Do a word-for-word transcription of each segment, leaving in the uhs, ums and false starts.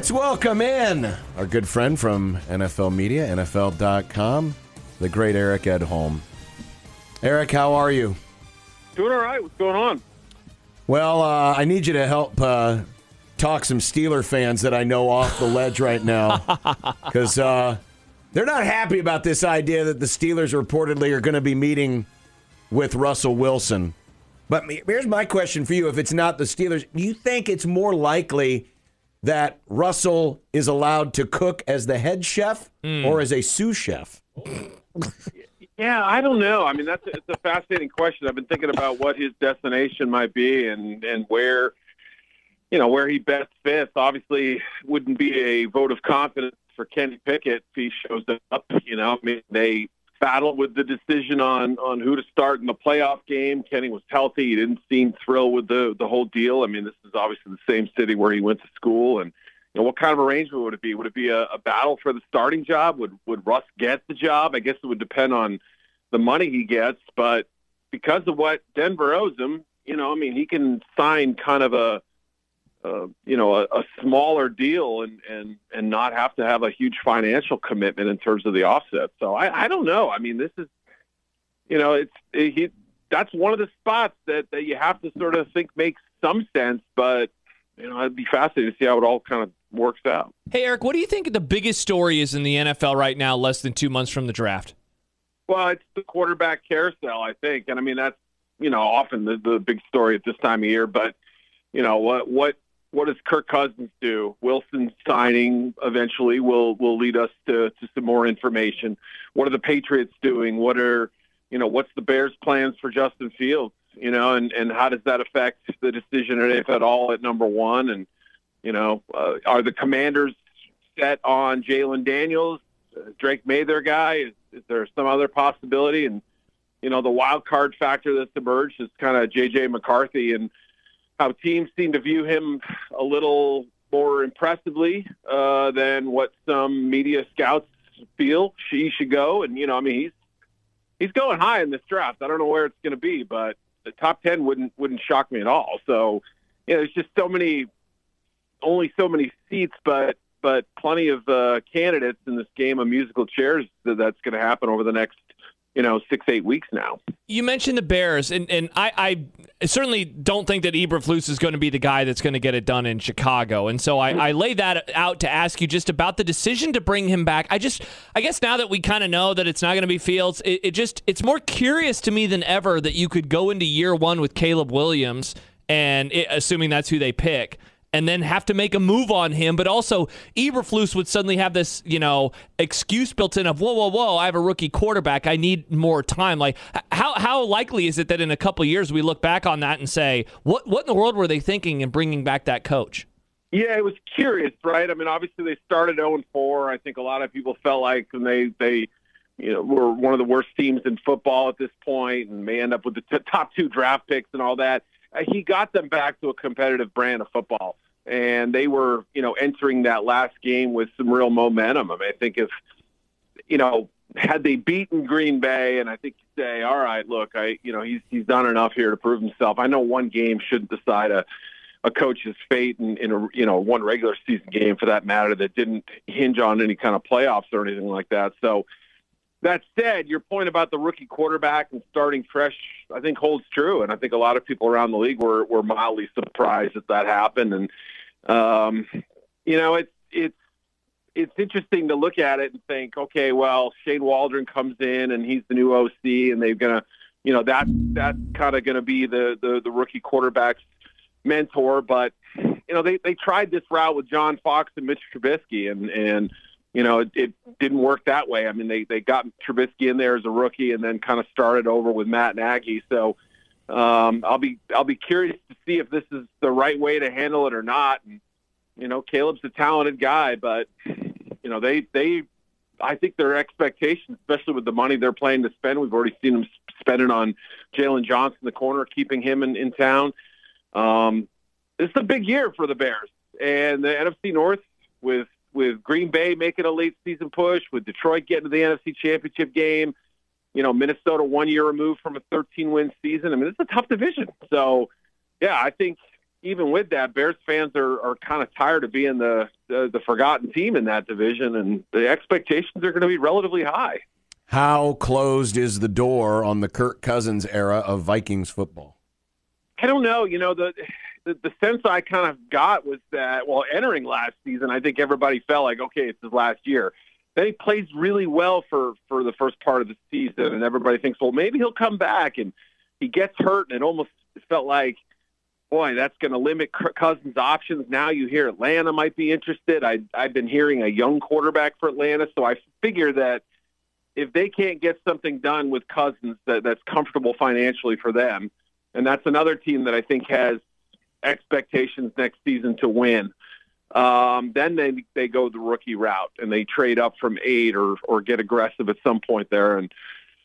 Let's welcome in our good friend from N F L Media, N F L dot com, the great Eric Edholm. Eric, how are you? Doing all right. What's going on? Well, uh, I need you to help uh, talk some Steeler fans that I know off the ledge right now, because uh, they're not happy about this idea that the Steelers reportedly are going to be meeting with Russell Wilson. But here's my question for you. If it's not the Steelers, do you think it's more likely that Russell is allowed to cook as the head chef mm. or as a sous chef? Yeah, I don't know. I mean, that's a, it's a fascinating question. I've been thinking about what his destination might be and, and where, you know, where he best fits. Obviously, wouldn't be a vote of confidence for Kenny Pickett if he shows up. You know, I mean, they battled with the decision on, on who to start in the playoff game. Kenny was healthy. He didn't seem thrilled with the, the whole deal. I mean, this is obviously the same city where he went to school. And, you know, what kind of arrangement would it be? Would it be a, a battle for the starting job? Would would Russ get the job? I guess it would depend on the money he gets. But because of what Denver owes him, you know, I mean, he can sign kind of a, Uh, you know, a, a smaller deal and, and, and not have to have a huge financial commitment in terms of the offset. So I, I don't know. I mean, this is, you know, it's it, he, that's one of the spots that, that you have to sort of think makes some sense. But, you know, I'd be fascinated to see how it all kind of works out. Hey, Eric, what do you think the biggest story is in the N F L right now, less than two months from the draft? Well, it's the quarterback carousel, I think. And, I mean, that's, you know, often the, the big story at this time of year. But, you know, what what – what does Kirk Cousins do? Wilson signing eventually will will lead us to, to some more information. What are the Patriots doing? What are, you know, what's the Bears' plans for Justin Fields? You know, and, and how does that affect the decision, if at all, at number one? And, you know, uh, are the Commanders set on Jalen Daniels? Uh, Drake May their guy? Is, is there some other possibility? And, you know, the wild card factor that's emerged is kind of J J McCarthy and how teams seem to view him a little more impressively uh, than what some media scouts feel she should go. And, you know, I mean, he's he's going high in this draft. I don't know where it's going to be, but the top ten wouldn't wouldn't shock me at all. So, you know, there's just so many, only so many seats, but but plenty of uh, candidates in this game of musical chairs that that's going to happen over the next, you know, six, eight weeks now. You mentioned the Bears, and, and I, I certainly don't think that Eberflus is going to be the guy that's going to get it done in Chicago. And so I, I lay that out to ask you just about the decision to bring him back. I just, I guess now that we kind of know that it's not going to be Fields, it, it just, it's more curious to me than ever that you could go into year one with Caleb Williams, and it, assuming that's who they pick, and then have to make a move on him. But also, Eberflus would suddenly have this, you know, excuse built in of, whoa, whoa, whoa, I have a rookie quarterback. I need more time. Like, how how likely is it that in a couple of years we look back on that and say, what what in the world were they thinking in bringing back that coach? Yeah, it was curious, right? I mean, obviously they started oh and four. I think a lot of people felt like when they, they you know, were one of the worst teams in football at this point and may end up with the t- top two draft picks and all that. Uh, he got them back to a competitive brand of football. And they were, you know, entering that last game with some real momentum. I mean, I think if, you know, had they beaten Green Bay, and I think you say, all right, look, I, you know, he's he's done enough here to prove himself. I know one game shouldn't decide a, a coach's fate in, in a, you know, one regular season game for that matter that didn't hinge on any kind of playoffs or anything like that. So that said, your point about the rookie quarterback and starting fresh, I think holds true. And I think a lot of people around the league were, were mildly surprised that that happened. And, um, you know, it's, it's, it's interesting to look at it and think, okay, well, Shane Waldron comes in and he's the new O C and they're going to, you know, that, that's kind of going to be the, the, the rookie quarterback's mentor. But, you know, they, they tried this route with John Fox and Mitch Trubisky and, and, you know, it, it didn't work that way. I mean, they, they got Trubisky in there as a rookie and then kind of started over with Matt Nagy. So um, I'll be I'll be curious to see if this is the right way to handle it or not. And, you know, Caleb's a talented guy, but, you know, they, they I think their expectations, especially with the money they're planning to spend, we've already seen them spending on Jalen Johnson, the corner, keeping him in, in town. Um, it's a big year for the Bears. And the N F C North with with Green Bay making a late season push, with Detroit getting to the N F C Championship game, you know, Minnesota one year removed from a thirteen win season. I mean, it's a tough division. So, yeah, I think, even with that, Bears fans are, are kind of tired of being the, the the forgotten team in that division, and the expectations are going to be relatively high. How closed is the door on the Kirk Cousins era of Vikings football? I don't know. You know, the the, the sense I kind of got was that, well, entering last season, I think everybody felt like, okay, it's his last year. Then he plays really well for, for the first part of the season, and everybody thinks, well, maybe he'll come back, and he gets hurt, and it almost felt like, boy, that's going to limit Cousins' options. Now you hear Atlanta might be interested. I, I've been hearing a young quarterback for Atlanta, so I figure that if they can't get something done with Cousins that, that's comfortable financially for them, and that's another team that I think has expectations next season to win, um, then they they go the rookie route, and they trade up from eight or or get aggressive at some point there. And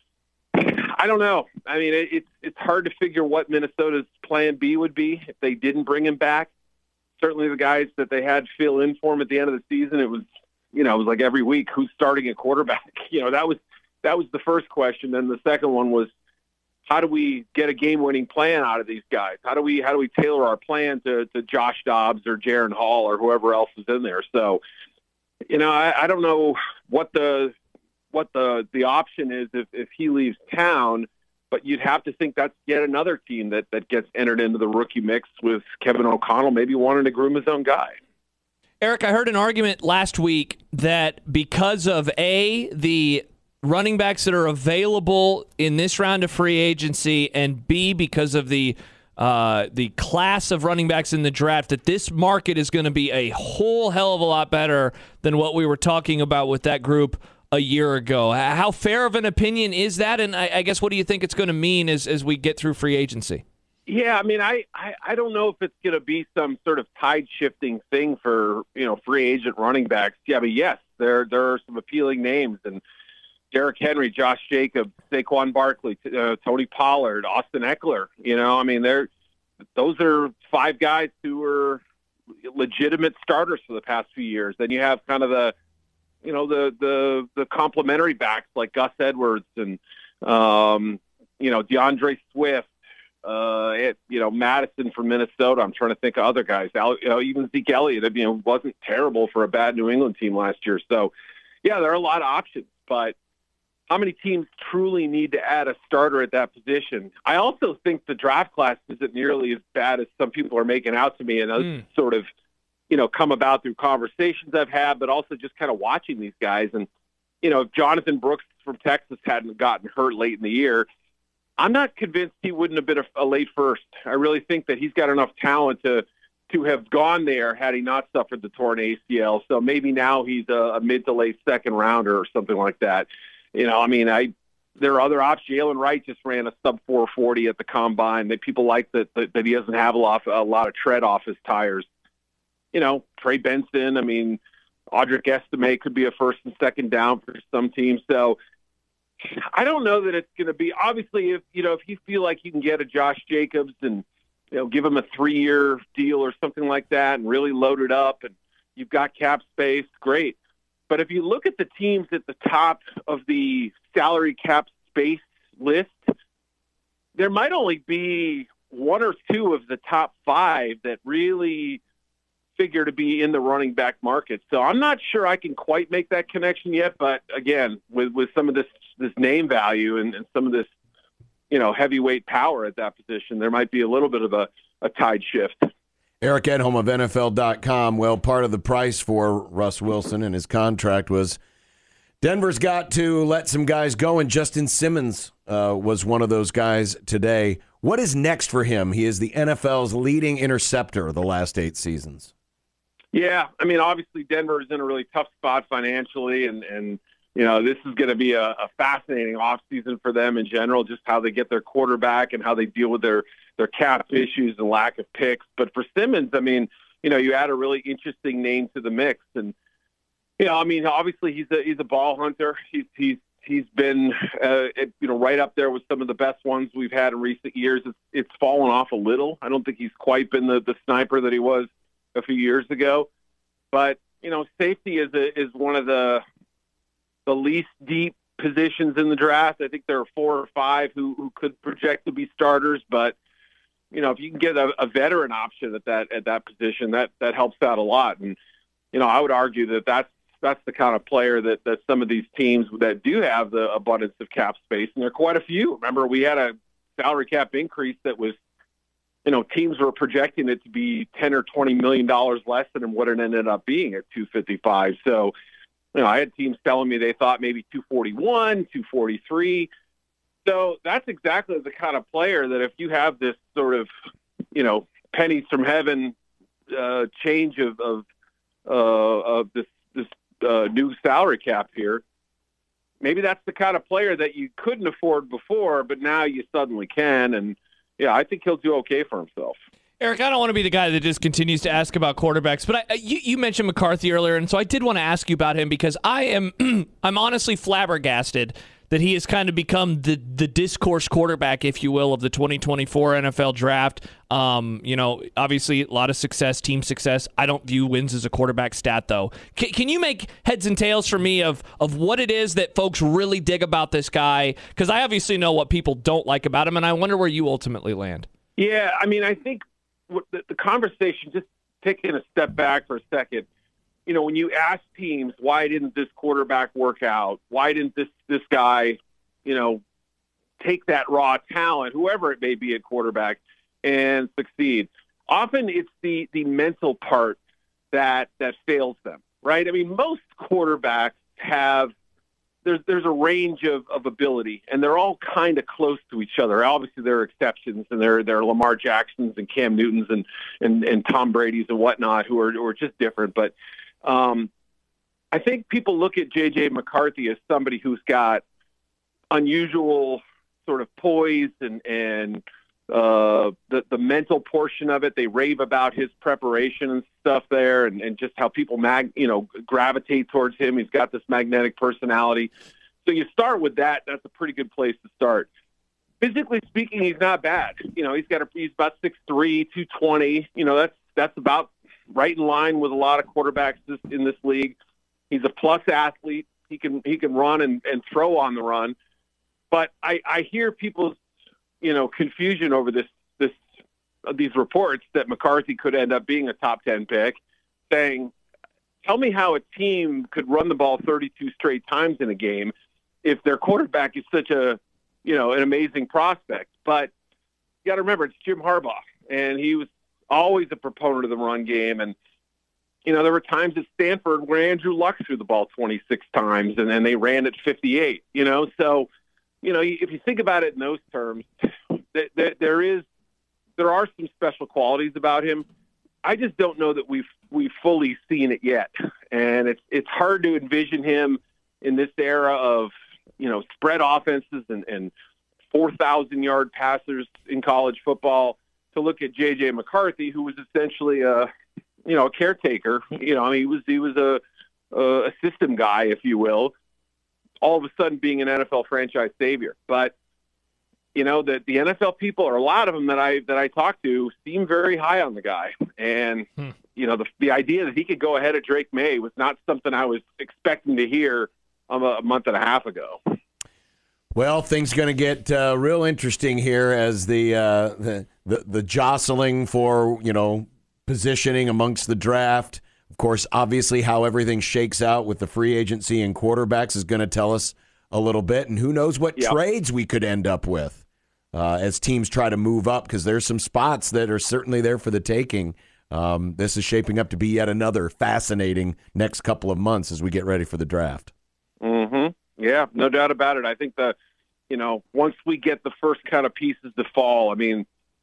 I don't know. I mean, it, it's it's hard to figure what Minnesota's plan B would be if they didn't bring him back. Certainly the guys that they had fill in for him at the end of the season, it was, you know, it was like every week, who's starting at quarterback? You know, that was that was the first question. Then the second one was, how do we get a game-winning plan out of these guys? How do we how do we tailor our plan to, to Josh Dobbs or Jaren Hall or whoever else is in there? So, you know, I, I don't know what the what the, the option is if, if he leaves town, but you'd have to think that's yet another team that, that gets entered into the rookie mix with Kevin O'Connell maybe wanting to groom his own guy. Eric, I heard an argument last week that because of, A, the running backs that are available in this round of free agency, and B, because of the uh, the class of running backs in the draft, that this market is going to be a whole hell of a lot better than what we were talking about with that group a year ago. How fair of an opinion is that? And I, I guess, what do you think it's going to mean as, as we get through free agency? Yeah, I mean, I, I, I don't know if it's going to be some sort of tide-shifting thing for, you know, free agent running backs. Yeah, but yes, there there are some appealing names, and Derrick Henry, Josh Jacobs, Saquon Barkley, uh, Tony Pollard, Austin Eckler. You know, I mean, they're those are five guys who were legitimate starters for the past few years. Then you have kind of the, you know, the the the complementary backs like Gus Edwards and um, you know, DeAndre Swift. Uh, it, you know, Madison from Minnesota. I'm trying to think of other guys. Al, you know, even Zeke Elliott, you know, wasn't terrible for a bad New England team last year. So, yeah, there are a lot of options. But how many teams truly need to add a starter at that position? I also think the draft class isn't nearly as bad as some people are making out to me, and those mm. sort of, you know, come about through conversations I've had, but also just kind of watching these guys. And, you know, if Jonathan Brooks from Texas hadn't gotten hurt late in the year, I'm not convinced he wouldn't have been a, a late first. I really think that he's got enough talent to to have gone there had he not suffered the torn A C L. So maybe now he's a, a mid to late second rounder or something like that. You know, I mean, I there are other options. Jalen Wright just ran a sub four forty at the combine. That people like that, that that he doesn't have a lot a lot of tread off his tires. You know, Trey Benson. I mean, Audric Estime could be a first and second down for some teams. So I don't know that it's going to be, obviously, if, you know, if you feel like you can get a Josh Jacobs and, you know, give him a three-year deal or something like that and really load it up and you've got cap space, great. But if you look at the teams at the top of the salary cap space list, there might only be one or two of the top five that really figure to be in the running back market. So I'm not sure I can quite make that connection yet. But again, with, with some of this, this name value and, and some of this, you know, heavyweight power at that position, there might be a little bit of a, a tide shift. Eric Edholm of N F L dot com. Well, part of the price for Russ Wilson and his contract was Denver's got to let some guys go, and Justin Simmons uh, was one of those guys today. What is next for him? He is the N F L's leading interceptor the last eight seasons. Yeah, I mean, obviously Denver is in a really tough spot financially, and, and you know, this is going to be a, a fascinating offseason for them in general, just how they get their quarterback and how they deal with their, their cap issues and lack of picks. But for Simmons, I mean, you know, you add a really interesting name to the mix. And, you know, I mean, obviously he's a, he's a ball hunter. He's, he's, he's been, uh, you know, right up there with some of the best ones we've had in recent years. It's, it's fallen off a little. I don't think he's quite been the, the sniper that he was a few years ago, but you know, safety is a, is one of the the least deep positions in the draft. I think there are four or five who, who could project to be starters, but you know, if you can get a, a veteran option at that at that position, that that helps out a lot. And you know, I would argue that that's that's the kind of player that that some of these teams that do have the abundance of cap space, and there are quite a few. Remember, we had a salary cap increase that was, you know, teams were projecting it to be ten or twenty million dollars less than what it ended up being at two fifty-five. So, you know, I had teams telling me they thought maybe two forty-one, two forty-three. So that's exactly the kind of player that if you have this sort of, you know, pennies from heaven uh, change of of, uh, of this this uh, new salary cap here, maybe that's the kind of player that you couldn't afford before, but now you suddenly can. And yeah, I think he'll do okay for himself. Eric, I don't want to be the guy that just continues to ask about quarterbacks, but I, you, you mentioned McCarthy earlier, and so I did want to ask you about him because I am I'm honestly flabbergasted that he has kind of become the the discourse quarterback, if you will, of the twenty twenty-four N F L draft. Um, you know, obviously a lot of success, team success. I don't view wins as a quarterback stat, though. Can, can you make heads and tails for me of of what it is that folks really dig about this guy? Because I obviously know what people don't like about him, and I wonder where you ultimately land. Yeah, I mean, I think the, the conversation, just taking a step back for a second, you know, when you ask teams, why didn't this quarterback work out? Why didn't this this guy, you know, take that raw talent, whoever it may be at quarterback, and succeed? Often it's the the mental part that that fails them, right? I mean, most quarterbacks have there's there's a range of, of ability, and they're all kind of close to each other. Obviously, there are exceptions, and there there are Lamar Jacksons and Cam Newtons and and, and Tom Brady's and whatnot who are who are just different, but. Um, I think people look at J J McCarthy as somebody who's got unusual sort of poise and, and uh, the, the mental portion of it. They rave about his preparation and stuff there and, and just how people mag, you know, gravitate towards him. He's got this magnetic personality. So you start with that. That's a pretty good place to start. Physically speaking, he's not bad. You know, he's got a, he's about six three, two twenty. You know, that's, that's about right in line with a lot of quarterbacks in this league. He's a plus athlete. He can he can run and, and throw on the run. But I, I hear people's, you know, confusion over this this uh, these reports that McCarthy could end up being a top ten pick, saying, tell me how a team could run the ball thirty-two straight times in a game if their quarterback is such a, you know, an amazing prospect. But you got to remember, it's Jim Harbaugh, and he was always a proponent of the run game. And, you know, there were times at Stanford where Andrew Luck threw the ball twenty-six times and then they ran at fifty-eight, you know? So, you know, if you think about it in those terms, there, there is, there are some special qualities about him. I just don't know that we've, we've fully seen it yet. And it's, it's hard to envision him in this era of, you know, spread offenses and, and four thousand yard passers in college football, to look at J J McCarthy, who was essentially a, you know, a caretaker. You know, I mean, he was he was a, a a system guy, if you will. All of a sudden, being an N F L franchise savior. But you know, the the N F L people, or a lot of them that I that I talk to, seem very high on the guy. And hmm. you know, the the idea that he could go ahead of Drake May was not something I was expecting to hear um, a month and a half ago. Well, things going to get uh, real interesting here as the, uh, the the the jostling for, you know, positioning amongst the draft. Of course, obviously, how everything shakes out with the free agency and quarterbacks is going to tell us a little bit, and who knows what yep. trades we could end up with uh, as teams try to move up, because there's some spots that are certainly there for the taking. Um, this is shaping up to be yet another fascinating next couple of months as we get ready for the draft. Mm-hmm. Yeah, no doubt about it. I think that, you know, once we get the first kind of pieces to fall, I mean,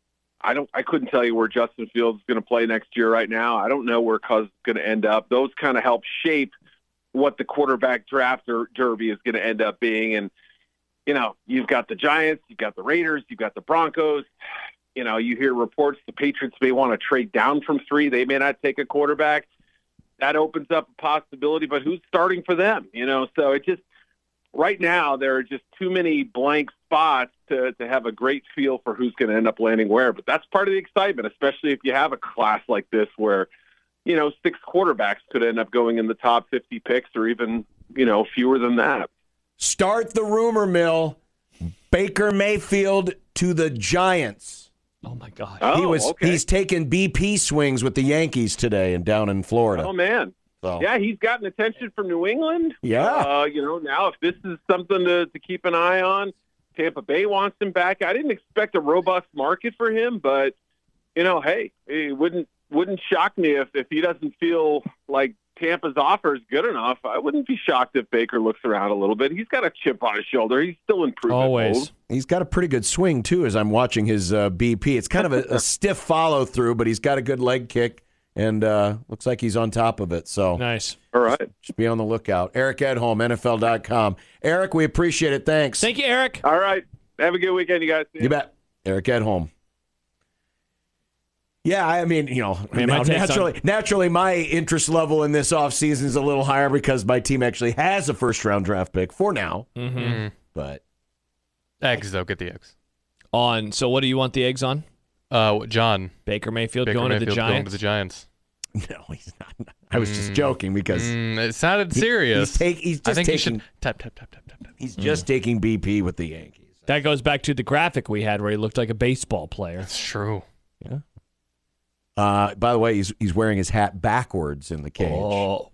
I don't, I couldn't tell you where Justin Fields is going to play next year right now. I don't know where Cousins is going to end up. Those kind of help shape what the quarterback draft or derby is going to end up being. And, you know, you've got the Giants, you've got the Raiders, you've got the Broncos. You know, you hear reports the Patriots may want to trade down from three. They may not take a quarterback. That opens up a possibility, but who's starting for them? You know, so it just, right now, there are just too many blank spots to, to have a great feel for who's going to end up landing where. But that's part of the excitement, especially if you have a class like this where, you know, six quarterbacks could end up going in the top fifty picks or even, you know, fewer than that. Start the rumor mill. Baker Mayfield to the Giants. Oh, my gosh. Oh, he was okay. he's taking B P swings with the Yankees today and down in Florida. Oh, man. So. Yeah, he's gotten attention from New England. Yeah. Uh, you know, now if this is something to, to keep an eye on, Tampa Bay wants him back. I didn't expect a robust market for him, but, you know, hey, it wouldn't wouldn't shock me if, if he doesn't feel like Tampa's offer is good enough. I wouldn't be shocked if Baker looks around a little bit. He's got a chip on his shoulder. He's still improving. Always. Mode. He's got a pretty good swing, too, as I'm watching his uh, B P. It's kind of a, a stiff follow-through, but he's got a good leg kick, and uh, looks like he's on top of it. So Nice. All right. just be on the lookout. Eric Edholm, N F L dot com. Eric, we appreciate it. Thanks. Thank you, Eric. All right. Have a good weekend, you guys. See You bet. Eric Edholm. Yeah, I mean, you know, Man, now, my take's naturally, on- naturally, my interest level in this offseason is a little higher because my team actually has a first-round draft pick for now. Mm-hmm. But Eggs, though. Get the eggs. On. So, what do you want the eggs on? Uh, John. Baker Mayfield Baker going Mayfield to the going Giants? to the Giants. no, he's not. I was just joking because Mm, it sounded he- serious. he's, take, he's I just think taking. you should tap, tap, tap, tap, tap, tap. He's just taking B P with the Yankees. That goes back to the graphic we had where he looked like a baseball player. It's true. Yeah. Uh, by the way, he's he's wearing his hat backwards in the cage. Oh,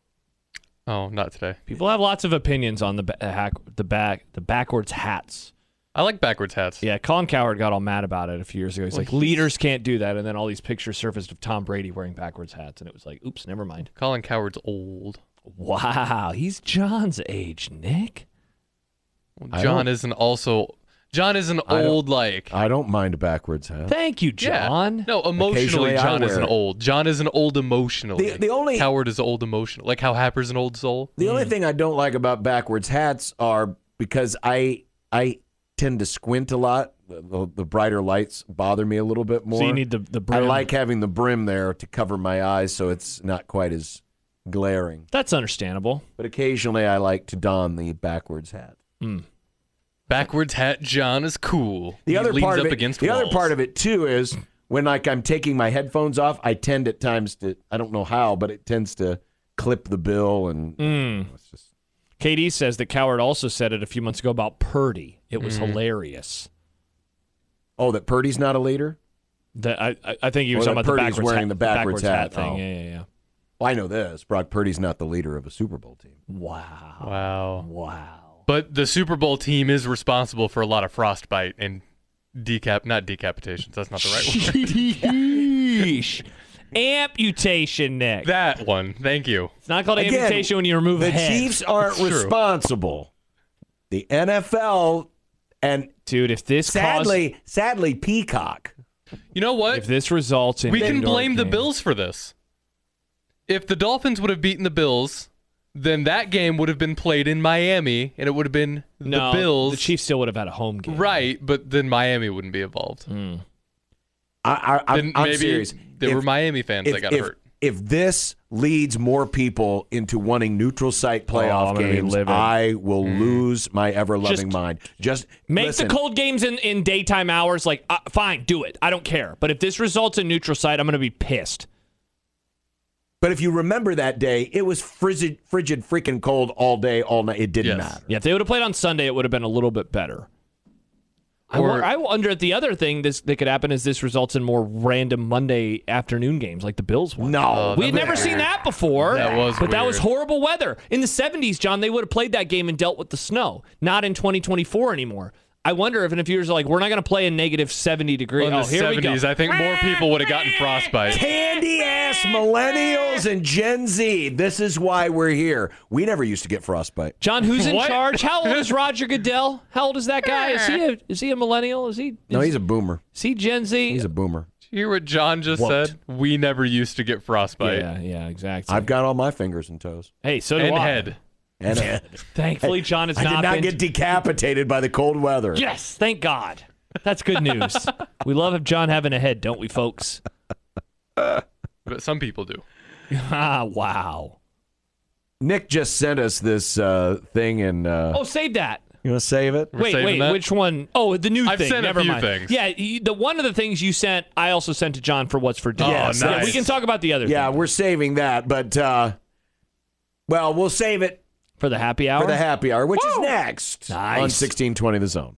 Oh, not today. people have lots of opinions on the ba- hack, the back, the backwards hats. I like backwards hats. Yeah, Colin Cowherd got all mad about it a few years ago. He's Well, like, he's- leaders can't do that, and then all these pictures surfaced of Tom Brady wearing backwards hats, and it was like, oops, never mind. Colin Cowherd's old. Wow, he's John's age, Nick. I John don't- isn't also. John isn't I don't- old like. I don't mind a backwards hat. Thank you, John. Yeah. No, emotionally, Occasionally I John wear isn't it. old. John isn't old emotionally. The- the only- Coward is old emotional. Like how Happer's an old soul. The only thing I don't like about backwards hats are because I I tend to squint a lot. The, the, the brighter lights bother me a little bit more. So you need the the I brim. like having the brim there to cover my eyes so it's not quite as glaring. That's understandable. But occasionally I like to don the backwards hat. Backwards hat John is cool. The he other leans part up of it, against the walls. other part of it too is when like I'm taking my headphones off, I tend at times to I don't know how, but it tends to clip the bill and Mm. it's just K D says that Coward also said it a few months ago about Purdy. It was Mm-hmm. hilarious. oh that Purdy's not a leader. That I I- I think you were Or talking that about the Purdy's backwards wearing hat, the backwards hat. thing. Oh. Yeah, yeah, yeah. Well, I know this. Brock Purdy's not the leader of a Super Bowl team. Wow. Wow. Wow. But the Super Bowl team is responsible for a lot of frostbite and decap, not decapitations. That's not the right word. Sheesh. Amputation, Nick. That one. Thank you. It's not called Again, amputation when you remove The a head. Chiefs aren't It's true. responsible. The N F L and Dude, if this sadly, sadly, Peacock. You know caused, what? if this results in We can indoor blame the game- Bills for this. If the Dolphins would have beaten the Bills, then that game would have been played in Miami, and it would have been the No, Bills. the Chiefs still would have had a home game. Right, but then Miami wouldn't be involved. Mm. I, I, I'm, Then I'm maybe serious. there If- were Miami fans if, that got if, hurt. if this leads more people into wanting neutral site Oh, I'm playoff gonna be games, livid. I will Mm. lose my ever loving Just mind. Just Make listen, the cold games in, in daytime hours. Like, uh, fine, do it. I don't care. But if this results in neutral site, I'm going to be pissed. But if you remember that day, it was frigid, frigid, freaking cold all day, all night. It didn't Yes. matter. Yeah, if they would have played on Sunday, it would have been a little bit better. I, Or- wor- I wonder if the other thing this that could happen is this results in more random Monday afternoon games like the Bills one. No, Oh, We had that never was seen weird. that before. That was But that was weird. horrible weather. In the seventies, John, they would have played that game and dealt with the snow. Not in twenty twenty-four anymore. I wonder if in a few years, like, we're not going to play in negative seventy degrees. Well, in oh, the here seventies, we go. I think more people would have gotten frostbite. candy ass millennials and Gen Z. This is why we're here. We never used to get frostbite. John, who's in What? charge? How old is Roger Goodell? How old is that guy? Is he a, is he a millennial? Is he? Is, No, he's a boomer. is he Gen Z? He's a boomer. Did you hear what John just What? said? We never used to get frostbite. yeah, yeah, exactly. I've got all my fingers and toes. hey, so do And I. head. And uh, Thankfully, John has I not did not been. get decapitated by the cold weather. Yes, thank God. That's good news. We love John having a head, don't we, folks? But some people do. Ah, wow. Nick just sent us this uh, thing, and uh, Oh, save that. you want to save it? We're Wait, saving wait, that? which one? Oh, the new I've thing. sent a Never few mind. things. Yeah, you- the one of the things you sent, I also sent to John for what's for dinner. Oh, Yeah, nice. we can talk about the other Yeah, thing we're saving that, but uh, well, we'll save it for the happy hour. for the happy hour, which is next Nice. on sixteen twenty The Zone.